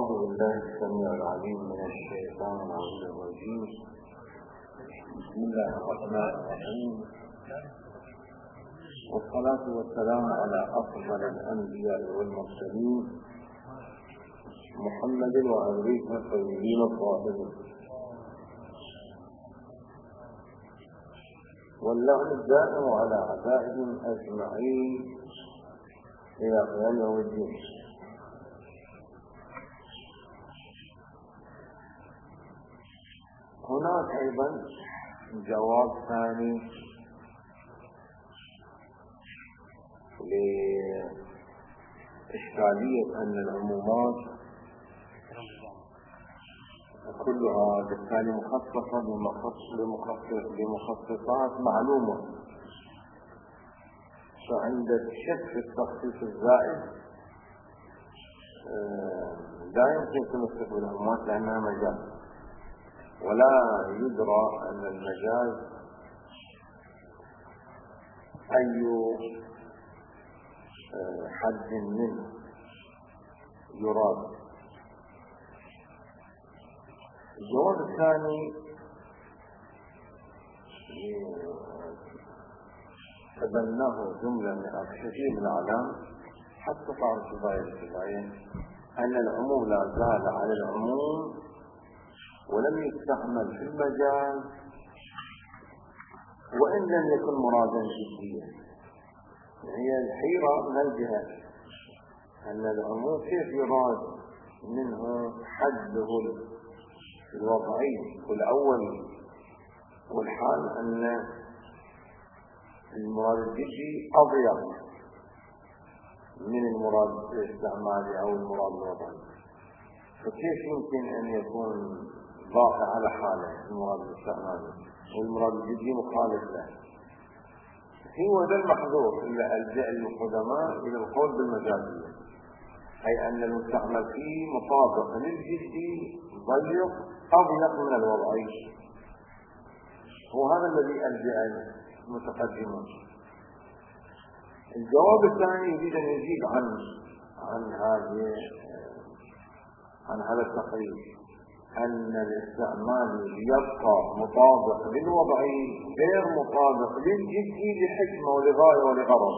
أعوذ بالله السميع العليم من الشيطان الرجيم. بسم الله الرحمن الرحيم، والصلاة والسلام على أفضل الأنبياء والمرسلين محمد وآله الطيبين الطاهرين، واللعن الدائم على أعدائهم أجمعين إلى قيام يوم الدين. هناك أيضا جواب ثاني لإشكالية أن العمومات كلها بالتالي مخصصة بمخصصات معلومة، فعند الشك في التخصيص الزائد لا يمكن تمسك بالعمومات لأنها مجاز، ولا يدرى أن المجاز أي حد منه يراد. الجواب الثاني تبناه جملة من كثير من الأعلام حتى تعرف الكفاية أن العموم لا زال على العموم ولم يستعمل في المجال وإن لم يكن مرادا جديا. هي الحيرة من الجهة أن العموم كيف يراد منه حده الوضعي والأول، والحال أن المراد الجدي أضيق من المراد الاستعمالي أو المراد الوضعي، فكيف يمكن أن يكون ضاقع على حاله المراد الاستعمالي والمراد الجدي مخالف له؟ هو ذا المحظور إلا ألجأ القدماء إلى القول بالمجازية، أي أن المستعمل فيه مطابق للجدي ضيق أضيق من الوضعي، وهذا الذي ألجأ المتقدمون. الجواب الثاني يريد أن يزيد عن هذا التقرير، أن الاستعمال يبقى مطابق للوضعي غير مطابق للجدي لحكمة ولغاية ولغرض.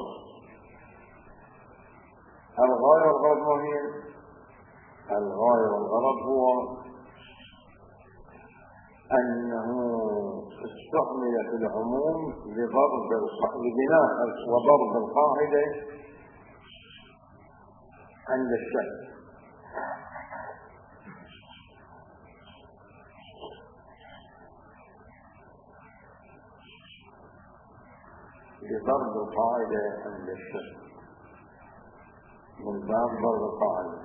الغاية والغرض ما هي؟ الغاية والغرض هو أنه استعمل في العموم لبناء وضرب القاعدة عند الشك، لضرب القاعدة عند الشك من باب ضرب القاعدة.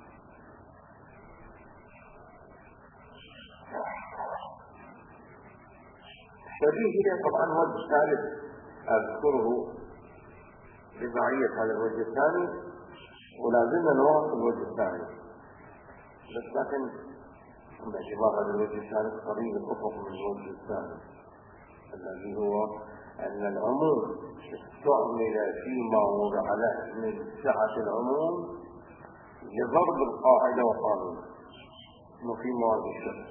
شبيه هي طبعا وجه ثالث أذكره بمعية هذا الوجه الثاني، ولازلنا نواصل الوجه الثاني، بس لكن باعتبار هذا الوجه الثالث قريب الأفق من الوجه الثاني الذي هو أن العموم استعمل فيما وضع له من سعة العموم لضرب القاعدة وقانون في مواد الشرع.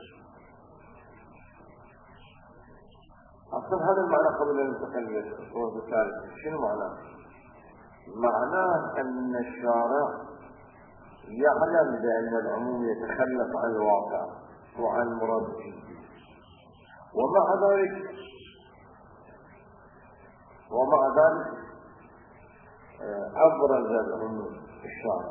أصلا هذا المعنى قبل أن ننتقل للصورة الثالثة. شنو معناه؟ معناه أن الشارع يعلم بأن العموم يتخلف عن الواقع وعن مراد الجدي، ومع ذلك أبرز العموم الشارع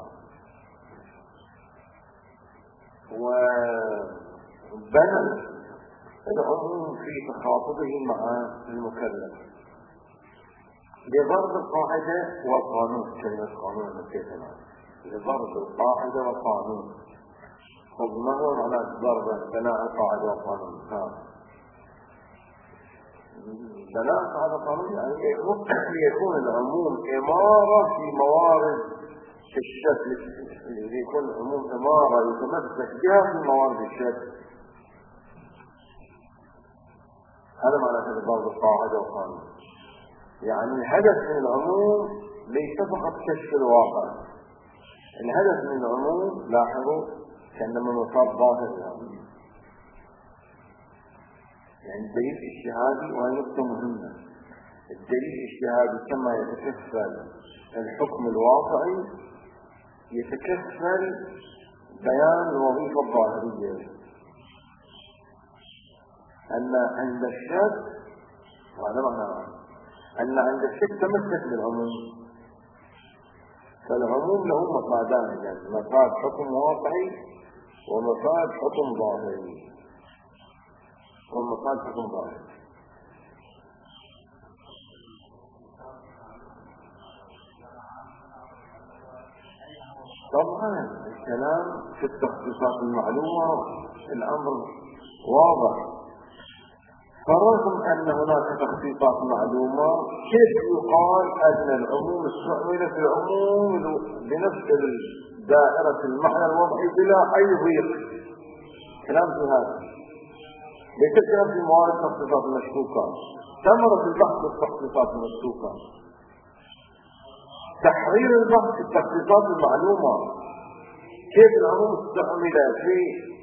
وبنى العموم في تخاطبه مع المكلف لضرب القاعدة والقانون. كلمة قانون نسيتها، لضرب القاعدة والقانون. خذ نظر على ضرب بناء القاعدة والقانون. بناء القاعدة والقانون يعني يكون العموم إمارة في موارد الشكل، يكون العموم إمارة يتمسك بها في موارد الشكل. هذا معنى ضرب القاعدة والقانون. يعني الهدف من العموم ليس فقط كشف الواقع، الهدف من العموم لاحظوا كأنما مصاب ظاهر يعني الدليل الاجتهادي وهي نقطة مهمة. الدليل الاجتهادي كما يتكفل الحكم الواقعي يتكفل بيان الوظيفة الظاهرية. أن عند الشك وهذا معنى أن عند الشك تمسك بالعموم، فالعموم له مفادان، يعني مفاد حكم واقعي ومفاد حكم ظاهري. طبعا الكلام في التخصيصات المعلومة الأمر واضح، فرغم أن هناك تخصيصات معلومة كيف يقال أن العموم استعمل في العموم بنفس دائرة المعنى الوضعي بلا أي ضيق؟ كلام في هذا ليس كلام في موارد التخصيصات المشكوكة. ثمرة البحث في التخصيصات المشكوكة تحرير البحث في التخصيصات المعلومة، كيف العموم استعمل في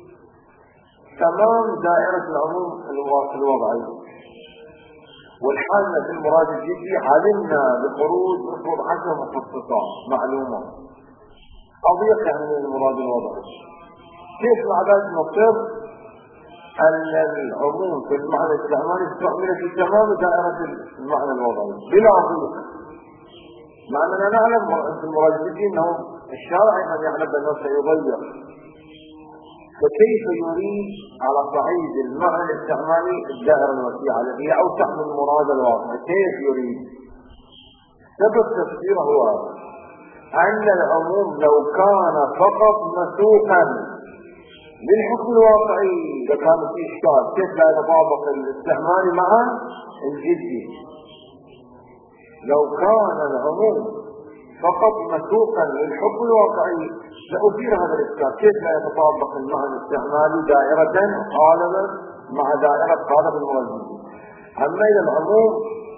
تمام دائرة العموم الوضعي. والحالة في المراد الجدي علمنا بخروج مفروض 10 مخصصات معلومة أضيق يعني من المراد الوضعي. كيف العدد نقر أن العموم في المعنى الاستعمالي استعمل في تمام دائرة المعنى الوضعي بلا ضيق، مع أننا نعلم في المراد الجدي أنه الشارع أن يعلم بأنه سيضيق. فكيف يريد على صعيد المعنى الاستعمالي الدائرة الوسيعة التي هي أوسع من المراد الواقعي؟ كيف يريد؟ سبب تفسيره هو أن العموم لو كان فقط مسوقا للحكم الواقعي لكان في إشكال، كيف لا يتطابق الاستعمالي مع الجدي؟ لو كان العموم فقط مسوقا للحكم الواقعي سأثير هذا الإشكال، كيف لا يتطابق المعنى الاستعمالي دائرة قالبا مع دائرة قالب المرجح؟ أما إذا العموم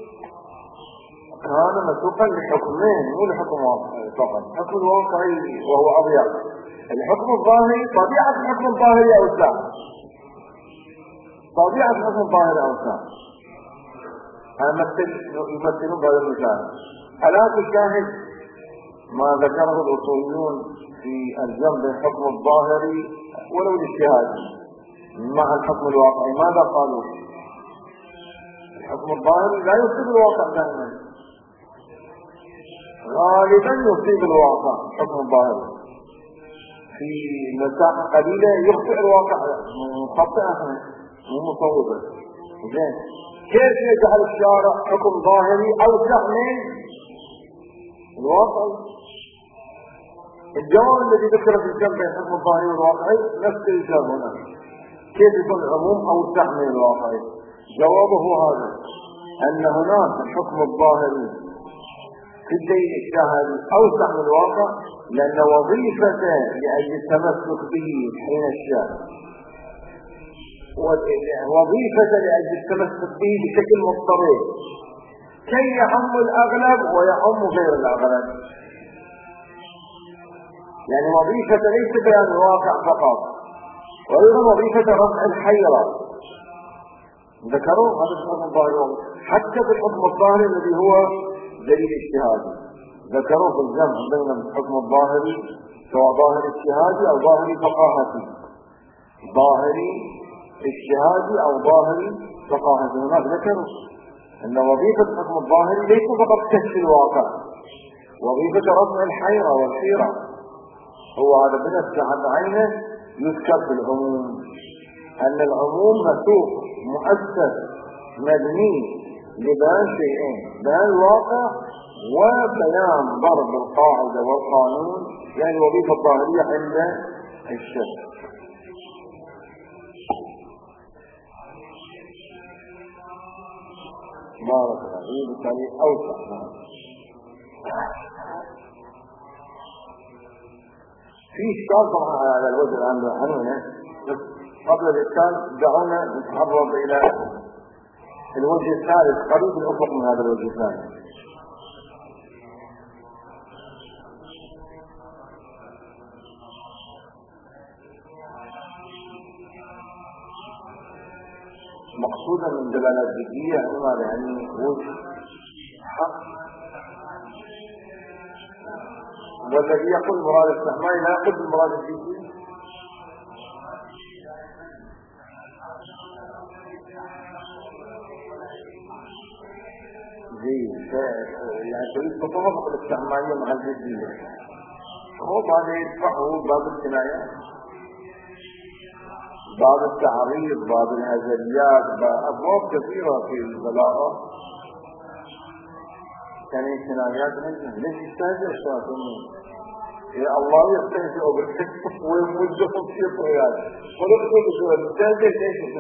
كان مسوقا لحكمين مو لحكم واقعي فقط، الحكم الواقعي وهو أضيق، الحكم الظاهري طبيعة الحكم الظاهري أوسع، طبيعة الحكم الظاهري أوسع. يمثلون بهذا المثال. ألا تشاهد ما ذكره الأصوليون في الجمع بين الحكم الظاهري ولو الاجتهادي مع الحكم الواقعي؟ ماذا قالوا؟ الحكم الظاهري لا يصيب الواقع دائما، غالبا يصيب الواقع الحكم الظاهري، في مساحة قليلة يخطئ الواقع خطئة مو مصوبة. زين، كيف يجعل الشارع حكم ظاهري أوسع من الواقع؟ الجواب الذي ذكر في الجمع بين الحكم الظاهري والواقعي نفس الجواب هنا، كيف يكون العموم أوسع من الواقعي؟ جوابه هذا، أن هناك الحكم الظاهري في الدليل الاجتهادي أوسع من الواقع، لأن وظيفته لأجل التمسك به حين الشارع، وظيفة لأجل التمسك به بشكل مضطرد كي يعم الأغلب ويعم غير الأغلب. يعني وظيفة ليس بيان الواقع فقط، وأيضا وظيفة رفع الحيرة. ذكروا هذا الحكم الظاهري حتى في الحكم الظاهري الذي هو دليل اجتهادي، ذكروا في الجمع بين الحكم الظاهري سواء ظاهري اجتهادي أو ظاهري فقاهتي، ظاهري اجتهادي أو ظاهري فقاهتي. هناك ذكروا أن وظيفة الحكم الظاهري ليس فقط كشف الواقع، وظيفة رفع الحيرة والحيرة. هو هذا بنفسه عن عينه يذكر في العموم، أن العموم مسوق مؤسس مبني لبيان شيئين، بيان الواقع وبيان ضرب القاعدة والقانون، يعني الوظيفة الظاهرية عند الشك. بارك الله فيك. بالتالي أوسع. في إشكال طبعا على الوجه العام عنوانه، بس قبل الإشكال دعونا نتعرض إلى الوجه الثالث قريب الأفق من هذا الوجه الثاني. مقصودا من دلالات جدية هنا يعني وجه حق، والذي يقول مراد السهماني لا يقول بالمراد الجديد. يعني تريد تطابق الاستعمالية مع الجدية، هو بعد يدفعه باب الكناية، باب التعريض، باب الهزليات، أبواب كثيرة في البلاغة. يعني الكنايات ليش يستهزئ الشافعي؟ يا الله يستهزئ بالحق ويموجهم في طغيان، ونقول بسؤال يستهزئ ليش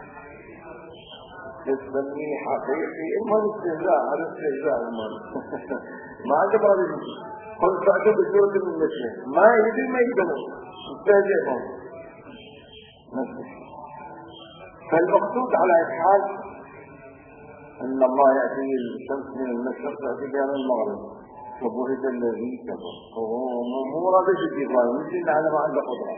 تسميه حقيقي؟ إما الاستهزاء، هذا استهزاء ما عجب هذا الشيء. قل فأتوا بسورة من مثله ما يدري ما يدري استهزئهم. فالمقصود على إحال أن الله يأتي الشمس من المشرق تأتي بها من المغرب وبهت الذي كفر، هو مراد جدي إبراهيم مش إن على ما عنده قدرة.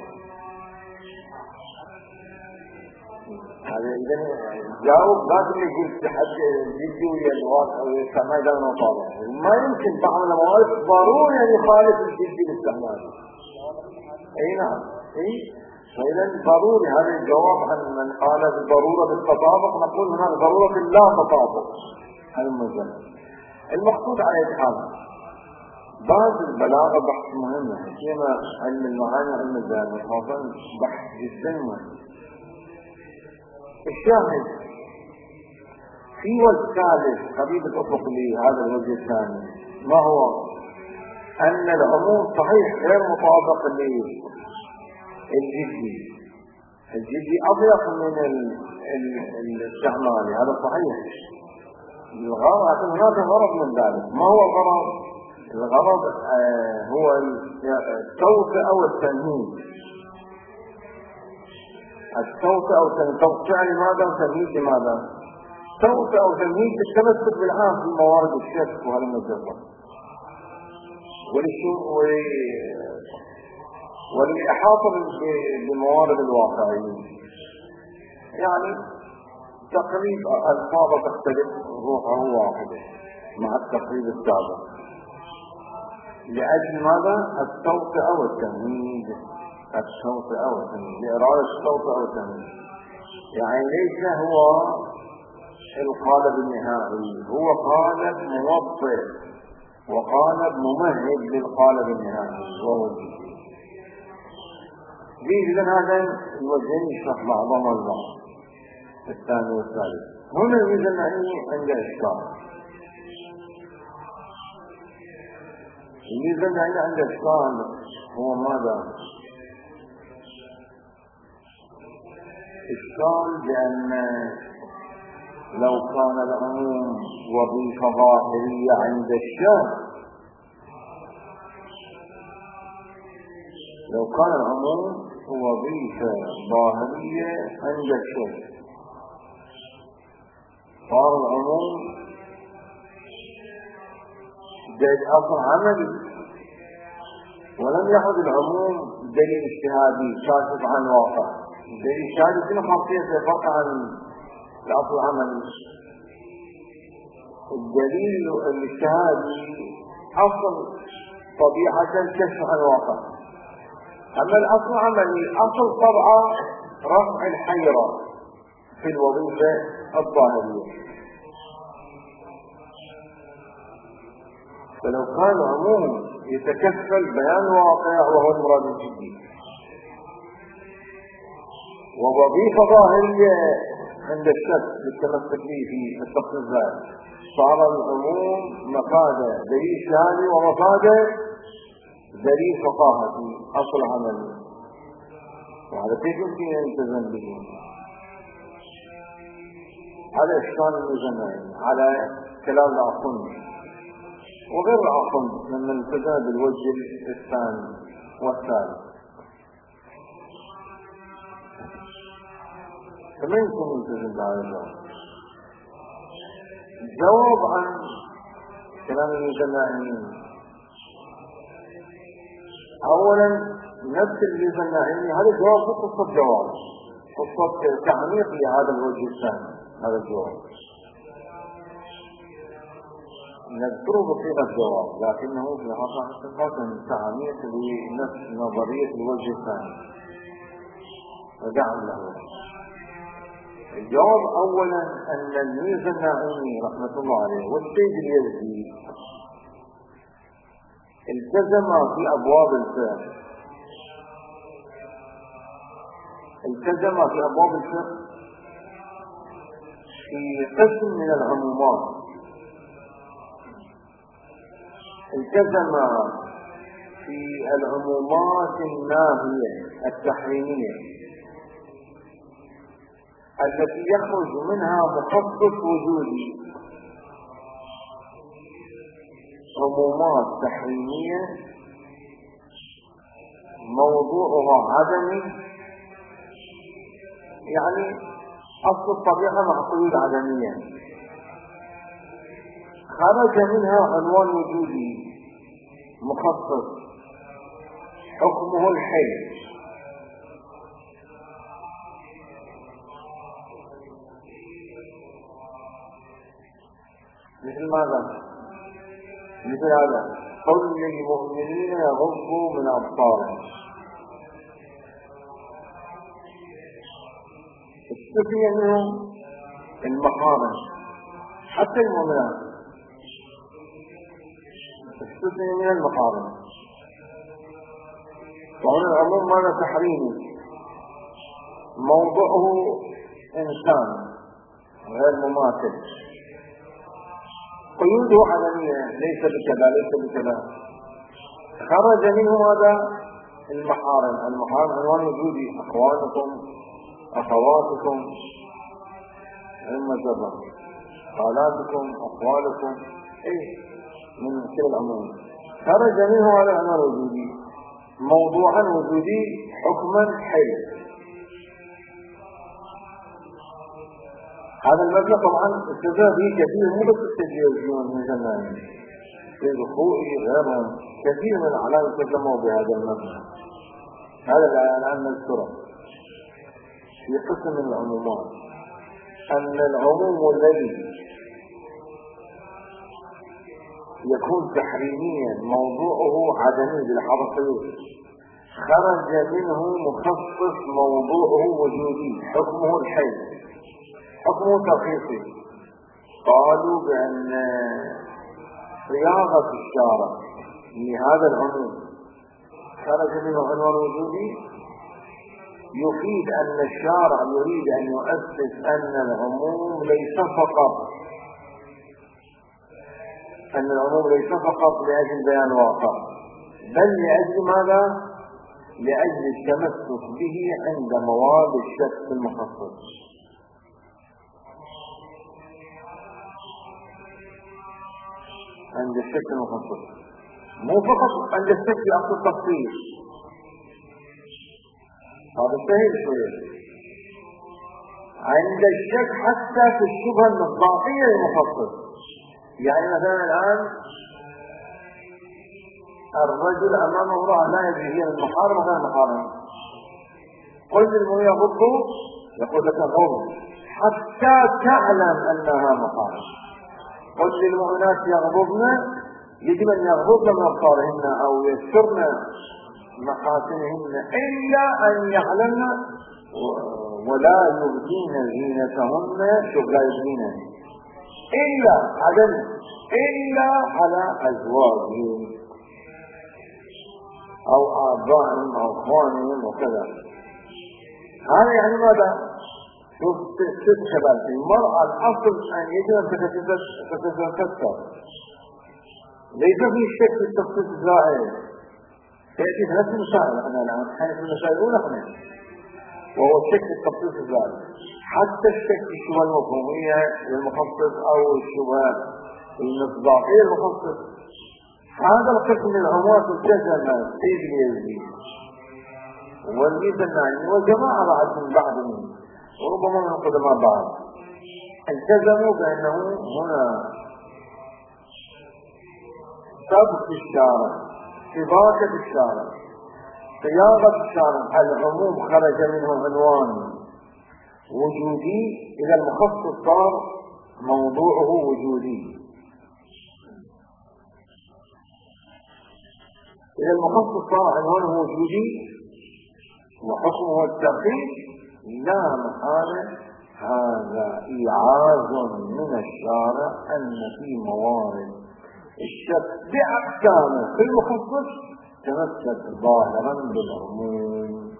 هذا إذا جاوب بعد ما يقول تحدي جدي ويا الواقع ويستعمل ده المطالع، ما يمكن بعض الموارد ضروري أن يخالف الجدي الاستعمال. أي نعم، أي فإذا ضروري هذا الجواب عن من قال بالضرورة بالتطابق، نقول هناك ضرورة باللا تطابق. هذا المجال المقصود على إتحاد. بعض البلاغة بحث مهم، كما علم المعاني وعلم الزاد خاصة بحث جدا مهم. الشاهد في وجه ثالث قريب الأفق لهذا الوجه الثاني، ما هو؟ أن العموم صحيح غير مطابق للجدي، الجدي أضيق من الاستعمالي، هذا صحيح. الغرض هناك غرض من ذلك، ما هو الغرض؟ الغرض هو التوسع والتمهيد. التوسع والتوسع لماذا وتمهيد لماذا؟ توسع وتمهيد بالتمسك بالعام في موارد الشك وهذا المجرد، وللإحاطة بموارد الواقعيين. يعني تقريب ألفاظ تختلف روحه واحدة مع التقريب السابق، لأجل ماذا؟ التوسع والتمهيد، التوسع والتمهيد، لإرادة التوسع والتمهيد. يعني ليس هو القالب النهائي، هو قالب موضع وقالب ممهد للقالب النهائي وهو الجديد. إذن هذا الوجهين يشرح بعضهم البعض الثاني والثالث. هنا الميزة المعنية عند إشكال. الميزة المعنية عند إشكال هو ماذا؟ إشكال بأن لو كان العموم وظيفة ظاهرية عند الشاب، لو كان العموم وظيفة ظاهرية عند الشاب صار العموم دليل أصل عملي، ولم يعد العموم دليل اجتهادي كاشف عن واقع. دليل اجتهادي شنو خاصيته فرق عن الأصل العملي؟ الدليل الاجتهادي أصل طبيعة كشف عن واقع، أما الأصل العملي أصل طبعا رفع الحيرة في الوظيفة الظاهرية. فلو كان عموم يتكفل بيان واقع وهو المراد الجدي، ووظيفة ظاهرية عند الشك بالتمسك به في التخصيصات، صار العموم مفاده دليل اجتهادي ومفاده دليل فقاهتي أصل عملي، وهذا كيف يمكن أن يلتزم به؟ هذا إشكال المجمعين على كلام العقل وغير العقل من التزم بالوجه الثاني والثالث. فما يمكن يلتزم بهذا الجواب؟ الجواب عن كلام المجمعين أولا نفس المجمعين، هذا جواب قصة جواب، خطة تعميق لهذا الوجه الثاني. هذا الجواب نذكره بصيغة جواب، لكنه في حقيقة تعميق لنفس نظرية الوجه الثاني ودعم له. الجواب أولا أن الميزة الناعمي رحمة الله عليه والسيد اليزدي التزم في أبواب الفقه، في قسم من العمومات، التزم في العمومات الناهية التحريمية التي يخرج منها مخصص وجودي، عمومات تحريمية موضوعها عدمي، يعني أصل الطبيعة مع قيود عدمية، خرج منها عنوان وجودي مخصص حكمه الحل، مثل ماذا؟ مثل هذا: قل للمؤمنين يغضوا من أبصارهم. استثني منهم المحارم حتى المؤمنات، استثني من المحارم، وهنا العموم ماذا؟ تحريمي، موضوعه إنسان غير مماثل، قيوده عدمية، ليس بكذا ليس بكذا، خرج منه هذا المحارم. المحارم عنوان وجودي، أخوانكم أخواتكم المجرة، خالاتكم أخوالكم، من كل العموم، خرج منه هذا عنوان وجودي، موضوعا وجودي، حكما حل. هذا المبنى طبعا استدل به كثير، مو بس التلفزيون من زمان، في رخوئي غيرهم كثير من الأعلام تكلموا بهذا المبنى. هذا الآن نذكره في قسم من العمومات، أن العموم الذي يكون تحريميا موضوعه عدمي بالحرفية، خرج منه مخصص موضوعه وجودي، حكمه الحل، حكمه ترخيصي. قالوا بأن صياغة الشارع لهذا العموم خرج منه عنوان وجودي، يفيد أن الشارع يريد أن يؤسس أن العموم ليس فقط لأجل بيان واقع، بل لأجل ماذا؟ لأجل التمسك به عند مواد الشك المخصص. عند الشك المخصص، مو فقط عند الشك في أصل التفصيل، هذا سهل شوية. عند الشك حتى في الشبهة المصداقية المخصص، يعني مثلا الآن الرجل أمامه امرأة لا يدري هي المحارم وغير المحارم، قل للمؤمن يغضوا، يقول لك غض حتى تعلم أنها محارم. قل للمؤمنات يغضبن، يجب أن يغضبن من أبصارهن أو يسترن محاسنهن إلا أن يعلمن ولا يبدين زينتهن، شوف لا يبدين إلا على أزواجهم أو آبائهم أو أخوانهم وكذا. هذا يعني ماذا؟ شوف تتخبر في المرأة الأصل أن يجب أن تتذكر، ليس في شك في التخصيص الزائد. تأتي بهذه المسائل أنا الآن حيث المسائل الأولى وهو الشك في التخصيص الزائد، حتى الشك في الشبهة المفهومية للمخصص أو الشبهة المصداقية المخصص. هذا القسم من العمومات التزم السيد اليزدي والميزة الناعمي وجماعة بعدهم وربما من قدماء بعض، التزموا بأنه هنا سبق الشارع، سباكة الشارع، صياغة الشارع، العموم خرج منه عنوان وجودي إذا المخصص صار موضوعه وجودي. إذا المخصص صار عنوانه وجودي وحكمه التخصيص لا محالة هذا إيعاز من الشارع أن في موارد الشك بأحكامه في المخصص تمسك ظاهرا بالعموم.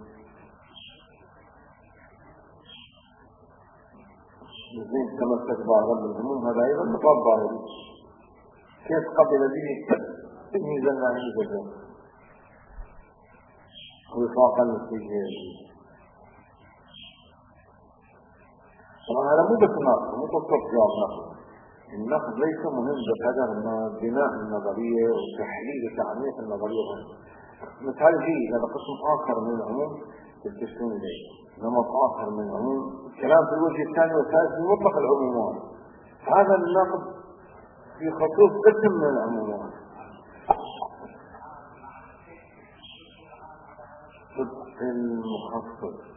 زين تمسك ظاهرا بالعموم هذا أيضا نقاط ظاهري. كيف قبل به تمييزا عن الجزء وفاقا للسجل. طبعا هذا مو بس نقد، مو تصف جواب نقد. النقد ليس مهم بقدر ما بناء النظرية وتحليل وتعميق النظرية. مثال جيد هذا قسم آخر من العموم تلتفتون إليه، نمط آخر من العموم. الكلام في الوجه الثاني والثالث في مطلق العمومات. هذا النقد في خصوص قسم من العمومات. صدق المخصص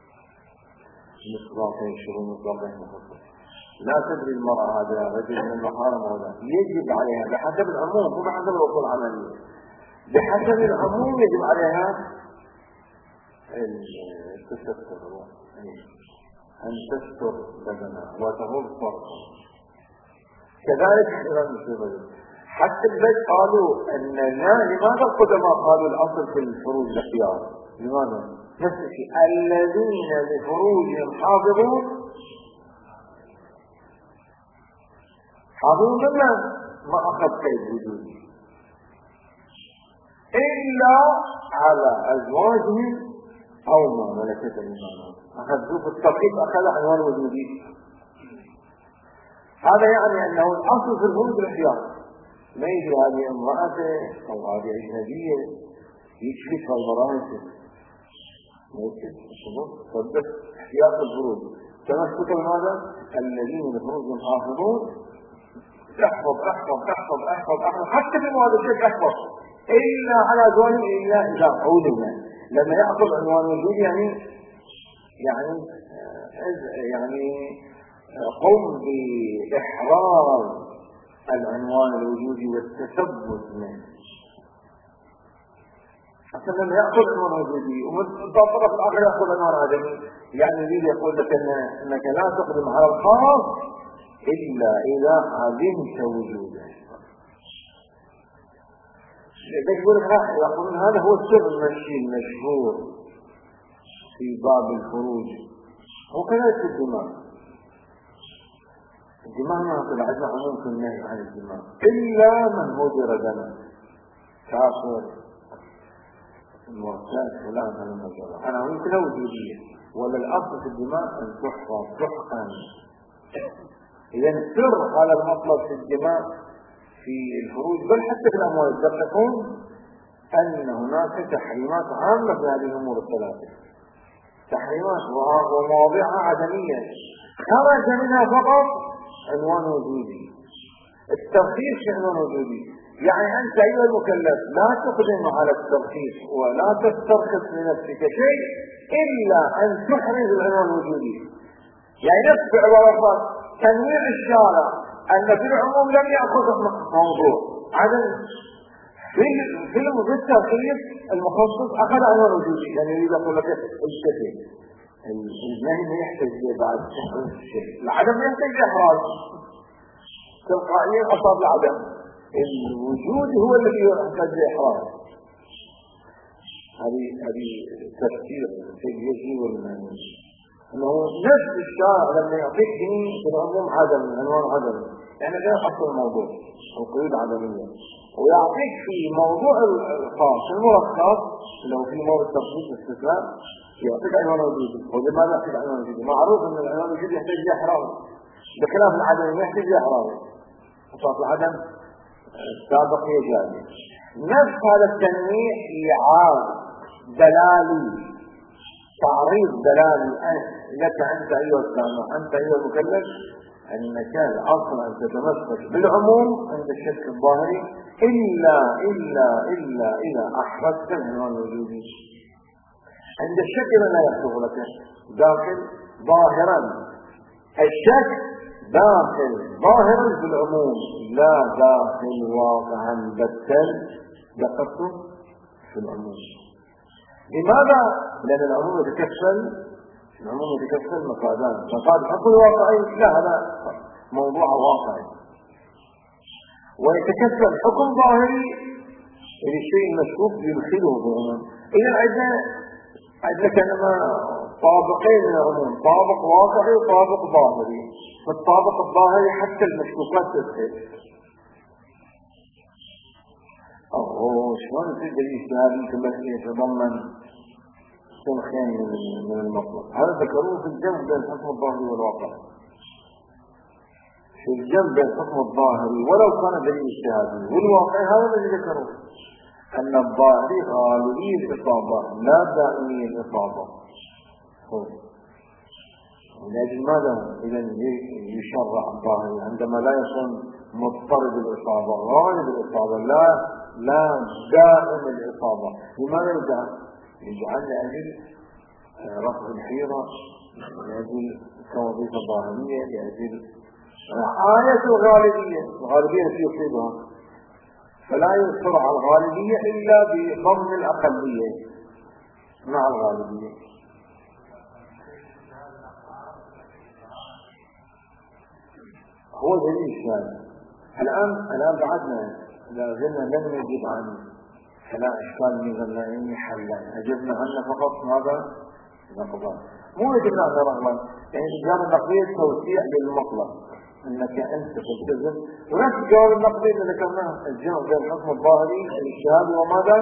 مصداقين شروط مصداقين مخصص. لا تدري المرأة هذا رجل من المحارم ولا يجب عليها بحسب العموم مو بحسب الوصول العملية. بحسب العموم يجب عليها التستر أن تستر بدنها وتغض فرجها. كذلك حتى البيت قالوا أن لماذا القدماء قالوا الأصل في الفروج الاختيار؟ لماذا؟ نفس الشيء الذين لفروجهم حافظون مما ما أخذ كيد وجودي إلا على أزواجهم أو ما ملكت الإيمان. أخذ في التقييد أخذ عنوان وجودي. هذا يعني أنه الأصل في الفروج الاختيار. ما يجي هذه امرأته أو هذه أجنبية يكشف المرأة ممكن صدق احتياط الفروج. تمسك بماذا؟ الذين لفروجهم حافظون. احفظ احفظ احفظ احفظ احفظ حتى في هذا الشيء احفظ الا على ازواج الا اذا عودنا. لما ياخذ عنوان وجود يعني قم باحرار العنوان الوجودي والتثبت منه. حتى لما يأخذ عنوان وجودي ومن الطرف الآخر يأخذ عنوان عدمي، يعني يريد يقول لك أنك لا تقدم على الخاص إلا إذا عدمت وجوده. يقولون هذا هو السر المشهور في باب الفروج. وكذلك الدماء ما طلع عندنا عموم في النهي عن الدماء إلا من هدر دمه كافر المعتاد فلان من المجرى. أنا ممكن وجودية ولا الأصل في الدماء أن تحفظ تحقن. إذا سر على المطلب في الدماء في الفروج بل حتى في الأموال تقول أن هناك تحريمات عامة في هذه الأمور الثلاثة. تحريمات ومواضيعها عدمية خرج منها فقط عنوان وجودي. الترخيص عنوان وجودي يعني أنت أيها المكلف لا تقدم على الترخيص ولا تسترخص لنفسك شيء إلا أن تحرز العنوان الوجودي. يعني نفس بعبارة تنويع الشارع أن في العموم لم يأخذ موضوع عدم في الترخيص المخصص أخذ عنوان وجودي. يعني يريد أقول لك الشكل النهي ما يحتاج بعد تحرز الشيء. العدم يحتاج إحراز تلقائيا أصاب العدم. الوجود هو الذي يحتاج لإحراز. هذه تفسير يجي والمعنى أنه نفس الشارع لما يعطيك دين في العموم عدم عنوان عدم يعني غير أصل الموضوع القيود عدمية ويعطيك في موضوع الخاص المرخص لو في موضوع الترخيص والاستثناء يعطيك عنوان وجودي. ولماذا يعطيك عنوان وجودي؟ معروف أن العنوان الوجودي يحتاج لإحراز بخلاف العدم يحتاج لإحراز. أصاب العدم السابق يجاري. نفس هذا التنويع إعاد دلالي تعريض دلالي لك أنت أيها السامع أنت أيها المكلف أنك الأصل أن تتمسك بالعموم عند الشك الظاهري إلا إذا أحرزت العنوان الوجودي. عند الشك لا يصلح لك داخل ظاهرا، الشك داخل ظاهرا في العموم لا داخل واقعا بتل دقته في العموم. لماذا؟ لأن العموم يتكفل مفادان، مفاد الحكم الواقعي لا هذا موضوع واقعي، ويتكفل حكم ظاهري للشيء المشكوك يدخله في العموم. إذا عندنا كلمة طابقين من العموم، طابق واقعي وطابق ظاهري. فالطابق الظاهري حتى المشكوكات تدخل. شلون يصير دليل اجتهادي كما يتضمن سلخين من المطلق؟ هذا ذكروه في الجمع بين الحكم الظاهري والواقعي. في الجمع بين الحكم الظاهري ولو كان دليل اجتهادي والواقعي، هذا الذي ذكروه، أن الظاهري غالبي الإصابة لا دائمي الإصابة. لأجل ماذا إذا يشرع الظاهري عندما لا يكون مضطرد الإصابة غالب الإصابة لا دائم الإصابة؟ لماذا يجعل لأجل رفع الحيرة، لأجل كوظيفة ظاهرية، لأجل آية الغالبية التي يصيبها، فلا يصر على الغالبية إلا بضم الأقلية مع الغالبية. هو دليل ثاني. الآن بعدنا لا زلنا لم نجب عن فلا إشكال من ظنائن حلا، أجبنا عنه فقط ماذا؟ نقضان. مو يجبنا عنه رغما، يعني الجواب النقضية توسيع للمطلق، انك انت تلتزم ونفس الجواب النقضي اللي ذكرناه، الجمع بين الحكم الظاهري الاجتهاد وماذا؟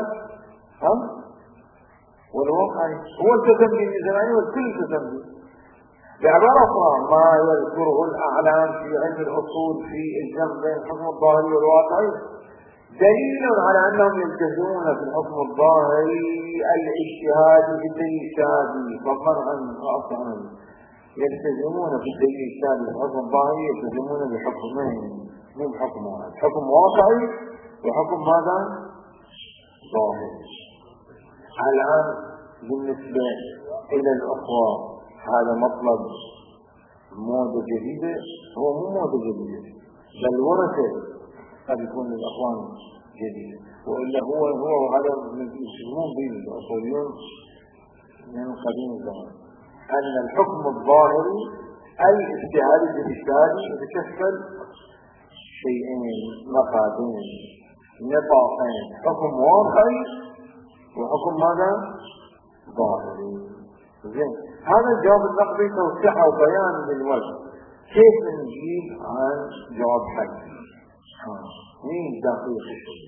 والواقعي. هو التزم بالميزانية والكل التزم به. بعبارة أخرى ما يذكره الأعلام في علم الأصول في الجمع بين الحكم الظاهري والواقعي دليل على أنهم يلتزمون في الحكم الظاهري الاجتهاد في الدليل الشهادي فضلا عن أصلا يلتزمون في الدليل الشهادي الحكم الظاهري يلتزمون بحكمين من حكم واحد، حكم واقعي وحكم ماذا؟ ظاهري. الآن بالنسبة إلى الأخوة هذا مطلب موضة جديدة، هو مو موضة جديدة بل ورثة قد يكون للأخوان جديدة، وإلا هو هذا يسمون به الأصوليون من قديم الزمان، أن الحكم الظاهري الاجتهادي بالاجتهادي يتكفل شيئين مقادين نطاقين، حكم واقعي وحكم ماذا؟ ظاهري. زين، هذا الجواب النقدي توسعه وبيان للوجه. كيف نجيب عن جواب حقي؟ مين دقيق الشيء؟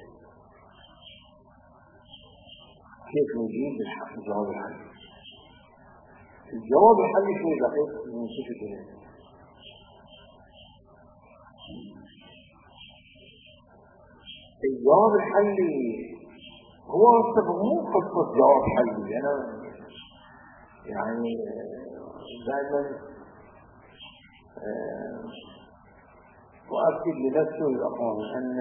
كيف نجيب الجواب الحقي؟ الجواب الحقي شيء دقيق من صفة إليه. الجواب الحقي هو مو قصة جواب حقي. أنا يعني دائما وأكد لنفسه الأخوان أن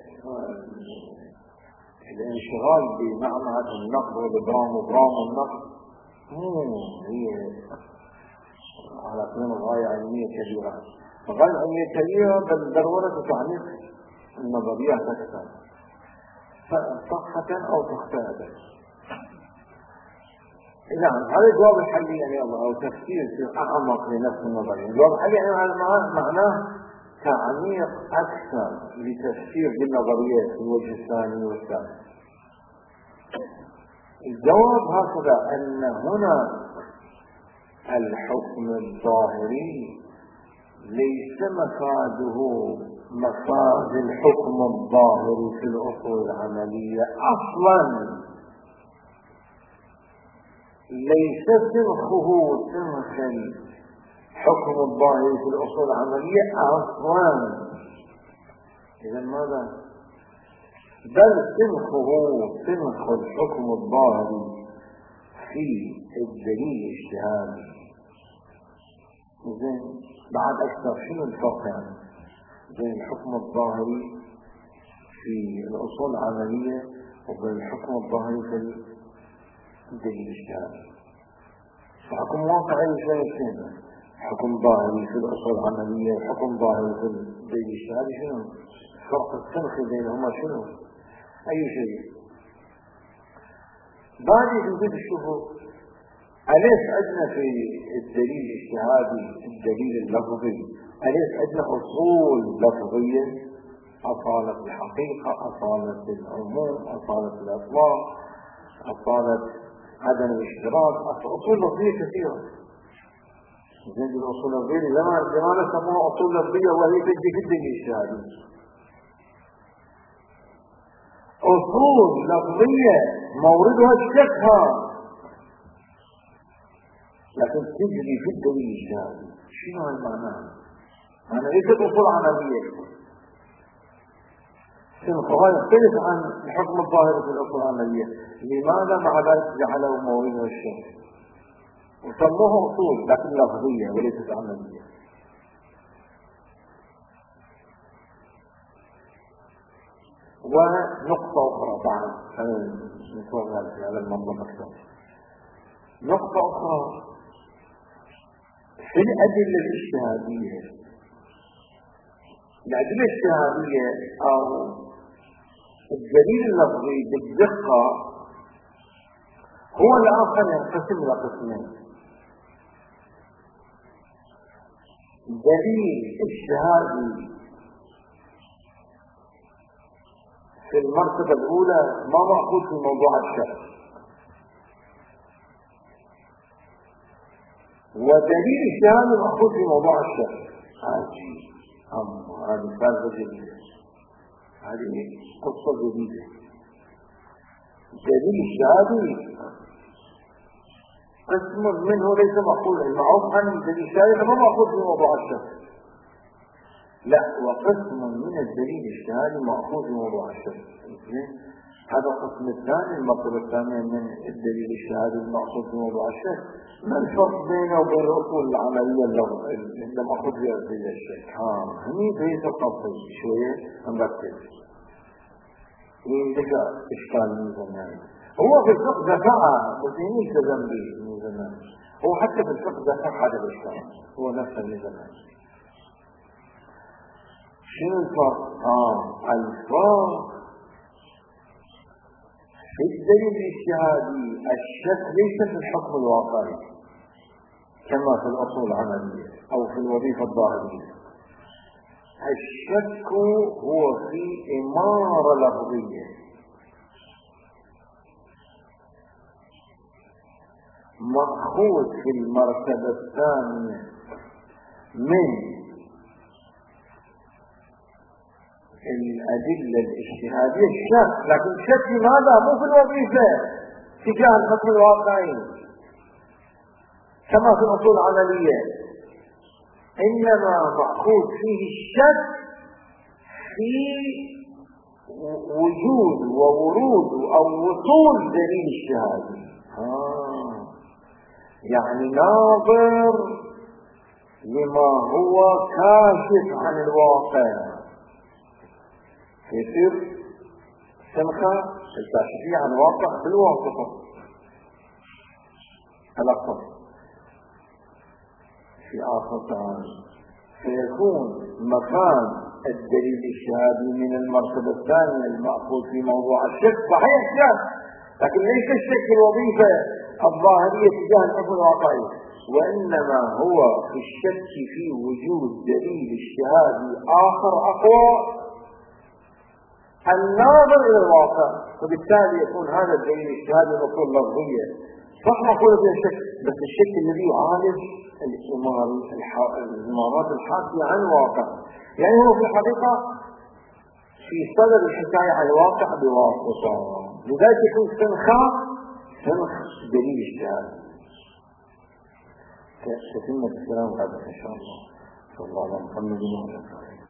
الانشغال بمعمعة النقد وبدرام النقد مو هي على قيم غاية علمية كبيرة. غاية علمية كبيرة بل ضرورة تعميق النظريات أكثر صحة أو تختلف. إذا هذا الجواب الحلي يعني أو تفسير في أعمق لنفس النظرية. الجواب الحلي يعني معناه تعميق أكثر لتفسير بالنظريات في الوجه الثاني والثالث. الجواب هكذا أن هنا الحكم الظاهري ليس مفاده مفاد الحكم الظاهري في الأصول العملية أصلا، ليس سنخه سنخ الحكم الظاهري في الأصول العملية أصلا. إذا ماذا؟ بل سنخه سنخ الحكم الظاهري في الدليل الاجتهادي. زين، بعد أكثر شنو الفرق يعني بين الحكم الظاهري في الأصول العملية وبين الحكم الظاهري في دليل اجتهادي. حكم واقعي شوية اثنين، حكم ظاهري في الأصول العملية وحكم ظاهري في الدليل الاجتهادي. شنو الفرق السنخي بينهما؟ شنو أي شيء؟ بعد يجب تشوفوا أليس عندنا في الدليل الاجتهادي الدليل اللفظي أليس عندنا أصول لفظية؟ أصالة الحقيقة، أصالة العموم، أصالة الإطلاق، أصالة عدم الاشتراك، أصول لفظية كثيرة. زين الأصول اللفظية لماذا سموها أصول لفظية وهي تجي في الدليل الاجتهادي؟ أصول لفظية موردها الشكها، لكن تجري في الدليل الاجتهادي. شنو المعنى؟ معنى ليست أصول عملية. سنقها يختلف عن الحكم الظاهري في الأصول العملية. لماذا مع ذلك جعلوا موردها الشك وسموها أصول لكن لفظية وليست عملية؟ ونقطة أخرى بعد نتوغل في هذا المنظر أكثر. نقطة أخرى في الأدلة الاجتهادية. الأدلة الاجتهادية أو الدليل اللفظي بالدقة هو الآخر ينقسم إلى قسمين: دليل اجتهادي في المرتبة الأولى ما مأخوذ في موضوع الشك، ودليل اجتهادي مأخوذ في موضوع الشك. هذه فازة جديدة، هذه قصة جديدة. دليل اجتهادي قسم منه ليس مأخوذ، المعروف عن دليل اجتهادي ما مأخوذ في موضوع الشك، لا، وقسم من الدليل الاجتهادي مأخوذ في موضوع الشك. هذا القسم الثاني، المرتبة الثانية من الدليل الاجتهادي المأخوذ في موضوع الشك. ما الفرق بينه وبين الأصول العملية اللي مأخوذ فيها دليل الشك؟ هني بيت القصة شوية نركز. يلقى إشكال من زمان. هو في الفقه دفعها بس هني التزم به من زمان. هو حتى في الفقه دفع هذا الإشكال، هو نفسه من زمان. شنو الفرق؟ الفرق في الدليل الاجتهادي الشك ليس في الحكم الواقعي كما في الأصول العملية أو في الوظيفة الظاهرية. الشك هو في إمارة لفظية، مأخوذ في المرتبة الثانية من الأدلة الاجتهادية الشك، لكن الشك في ماذا؟ مو في الوظيفة تجاه الحكم الواقعي كما في الأصول العملية، إنما مأخوذ فيه الشك في وجود وورود أو وصول دليل اجتهادي. يعني ناظر لما هو كاشف عن الواقع، يصير سمخة الكاشفية عن الواقع بالواقع الأكثر في آخر تعالى، فيكون مكان الدليل الاجتهادي من المرتبة الثانية المأخوذ في موضوع الشك. صحيح الشك، لكن ليس الشك في الوظيفة الظاهرية تجاه الحكم الواقعي، وإنما هو في الشك في وجود دليل اجتهادي آخر أقوى الناظر إلى الواقع، وبالتالي يكون هذا الدليل الاجتهادي بأصول لفظية. صح مقولة فيها الشك، بس الشك الذي يعالج الإمارات الحاكية عن الواقع، يعني هو في الحقيقة في صدر الحكاية عن الواقع بواسطة، لذلك يكون سنخ دليل اجتهادي. كتمة الكلام هذا إن شاء الله. صلى الله عليه وسلم.